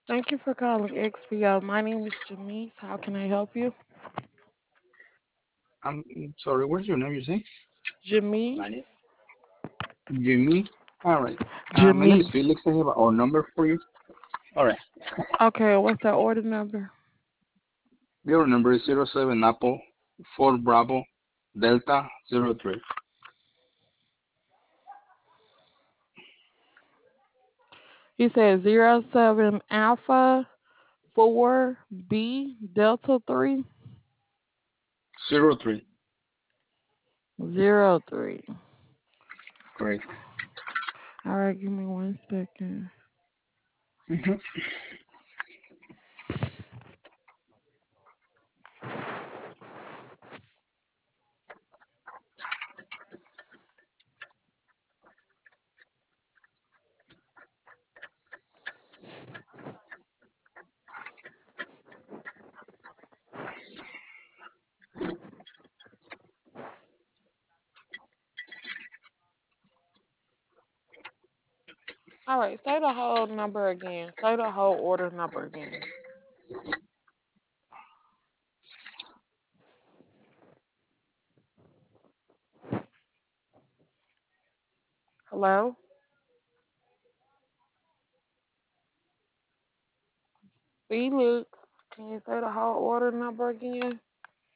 Thank you for calling XPO. My name is Janice. How can I help you? I'm sorry, what's your name, you say? Janice? Jimmy? Alright. My name is Janice. Felix. I have our number for you. Alright. Okay, what's that order number? Your number is 07 Apple 4 Bravo Delta 03. You said 07 Alpha 4B Delta 3 03. 03. Great. All right, give me 1 second. Mhm. All right, say the whole number again. Say the whole order number again. Hello? Felix, can you say the whole order number again?